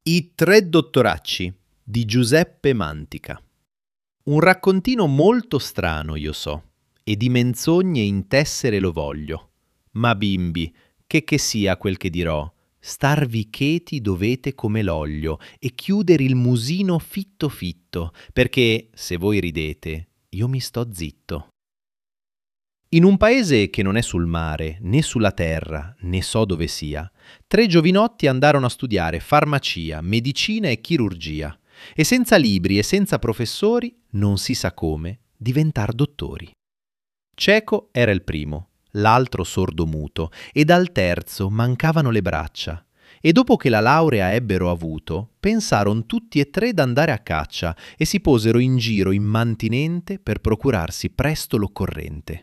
I tre dottoracci di Giuseppe Mantica. Un raccontino molto strano, io so, e di menzogne in tessere lo voglio. Ma bimbi, che sia quel che dirò, starvi cheti dovete come l'olio e chiudere il musino fitto fitto, perché, se voi ridete, io mi sto zitto. In un paese che non è sul mare, né sulla terra, né so dove sia, tre giovinotti andarono a studiare farmacia, medicina e chirurgia, e senza libri e senza professori, non si sa come, diventar dottori. Cieco era il primo, l'altro sordomuto, ed al terzo mancavano le braccia. E dopo che la laurea ebbero avuto, pensarono tutti e tre d'andare a caccia e si posero in giro immantinente per procurarsi presto l'occorrente.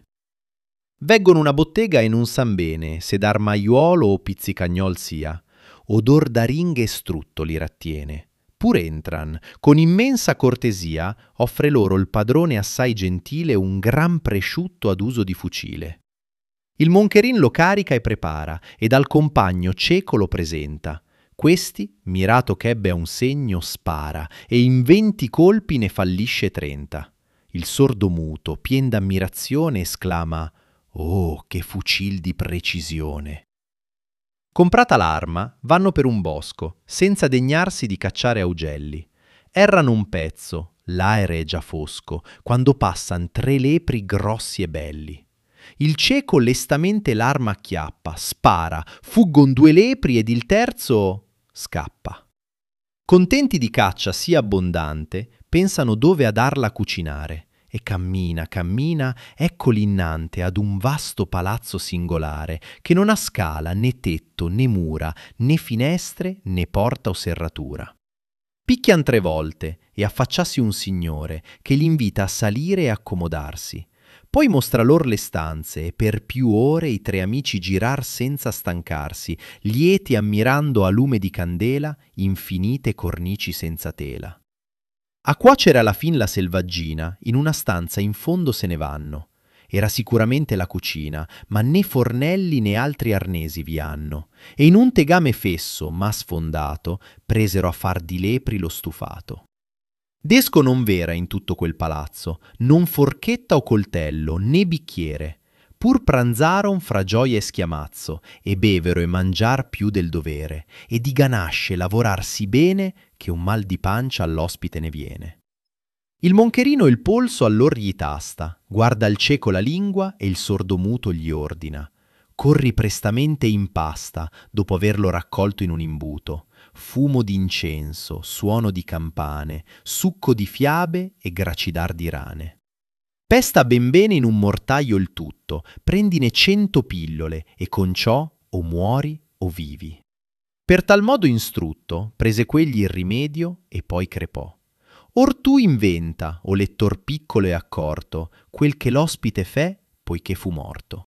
Veggono una bottega e non san bene se d'armaiuolo o pizzicagnol sia. Odor d'aringhe e strutto li rattiene. Pur entran, con immensa cortesia, offre loro il padrone assai gentile un gran presciutto ad uso di fucile. Il moncherin lo carica e prepara, ed al compagno cieco lo presenta. Questi, mirato ch'ebbe a un segno, spara, e in 20 colpi ne fallisce 30. Il sordomuto, pien d'ammirazione, esclama: «Oh, che fucil di precisione!» Comprata l'arma, vanno per un bosco, senza degnarsi di cacciare augelli. Errano un pezzo, l'aere è già fosco, quando passan 3 lepri grossi e belli. Il cieco lestamente l'arma acchiappa, spara, fuggon 2 lepri ed il terzo scappa. Contenti di caccia sì abbondante, pensano dove a darla a cucinare. E cammina, cammina, eccoli innante ad un vasto palazzo singolare, che non ha scala, né tetto, né mura, né finestre, né porta o serratura. Picchian 3 volte e affacciassi un signore, che li invita a salire e accomodarsi. Poi mostra lor le stanze e per più ore i 3 amici girar senza stancarsi, lieti ammirando a lume di candela infinite cornici senza tela. A cuocere alla fin la selvaggina, in una stanza in fondo se ne vanno. Era sicuramente la cucina, ma né fornelli né altri arnesi vi hanno. E in un tegame fesso, ma sfondato, presero a far di lepri lo stufato. Desco non v'era in tutto quel palazzo, non forchetta o coltello, né bicchiere. Pur pranzaron fra gioia e schiamazzo, e bevero e mangiar più del dovere, e di ganasce lavorar sì bene che un mal di pancia all'ospite ne viene. Il moncherino il polso allor gli tasta, guarda al cieco la lingua e il sordomuto gli ordina: corri prestamente in pasta, dopo averlo raccolto in un imbuto, fumo d'incenso, suono di campane, succo di fiabe e gracidar di rane. Pesta ben bene in un mortaio il tutto, prendine 100 pillole e con ciò o muori o vivi. Per tal modo instrutto, prese quegli il rimedio e poi crepò. Or tu inventa, o lettor piccolo e accorto, quel che l'ospite fe, poiché fu morto.